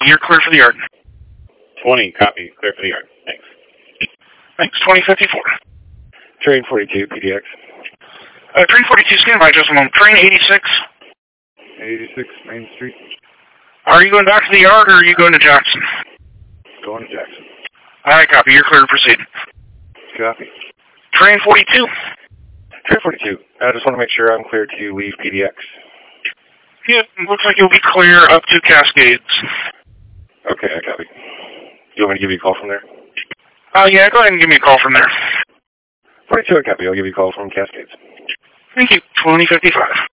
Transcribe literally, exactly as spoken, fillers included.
You're clear for the yard. twenty, copy. Clear for the yard. Thanks. Thanks. twenty fifty-four. Train forty-two, P D X. Uh, train forty-two, stand by just a moment. Train eighty-six. eighty-six Main Street. Are you going back to the yard or are you going to Jackson? Going to Jackson. I copy. You're clear to proceed. Copy. Train forty-two. Train forty-two. I just want to make sure I'm clear to leave P D X. Yeah, looks like you'll be clear up to Cascades. Okay, I copy. You want me to give you a call from there? Uh, yeah, go ahead and give me a call from there. forty-two, I copy. I'll give you a call from Cascades. Thank you. twenty fifty-five.